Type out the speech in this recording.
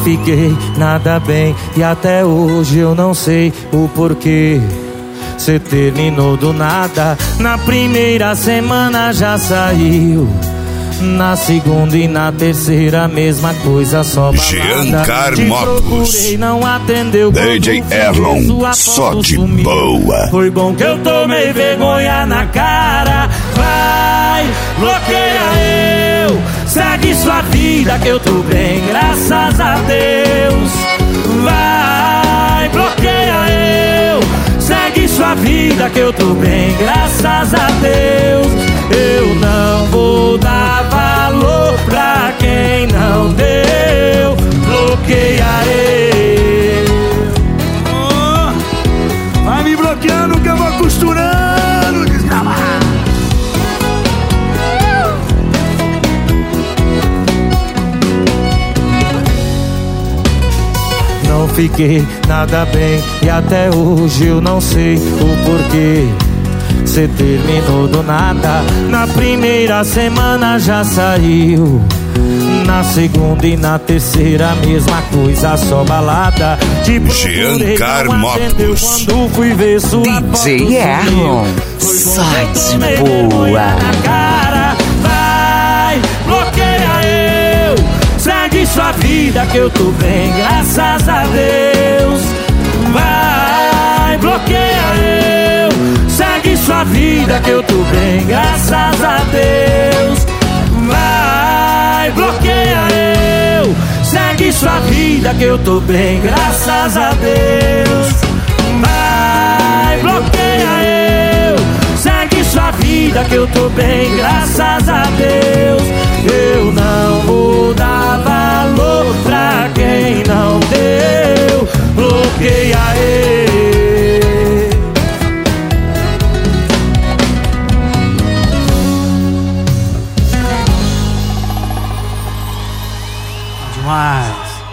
fiquei nada bem e até hoje eu não sei o porquê. Cê terminou do nada, na primeira semana já saiu. Na segunda e na terceira, mesma coisa, só balada. Giancar Motos, não atendeu. DJ Erlon, só de boa. Foi bom que eu tomei vergonha na cara. Vai, bloqueia eu. Segue sua vida que eu tô bem, graças a Deus. Vai, bloqueia eu. Segue sua vida que eu tô bem, graças a Deus. Eu não vou dar valor pra quem não deu. Bloqueia eu. Vai me bloqueando que eu vou costurando, desgraçado. Não fiquei nada bem e até hoje eu não sei o porquê. Cê terminou do nada, na primeira semana já saiu. Na segunda e na terceira, mesma coisa, só balada. Giancar Motos, quando fui ver sua DJ Erlon, só de boa. Vai, bloqueia eu. Segue sua vida que eu tô bem, graças a Deus. Vai, bloqueia eu. Segue sua vida que eu tô bem, graças a Deus. Vai, bloqueia eu. Segue sua vida que eu tô bem, graças a Deus. Vai, bloqueia eu. Segue sua vida que eu tô bem, graças a Deus. Eu não vou dar valor pra quem não deu. Bloqueia eu. Demais.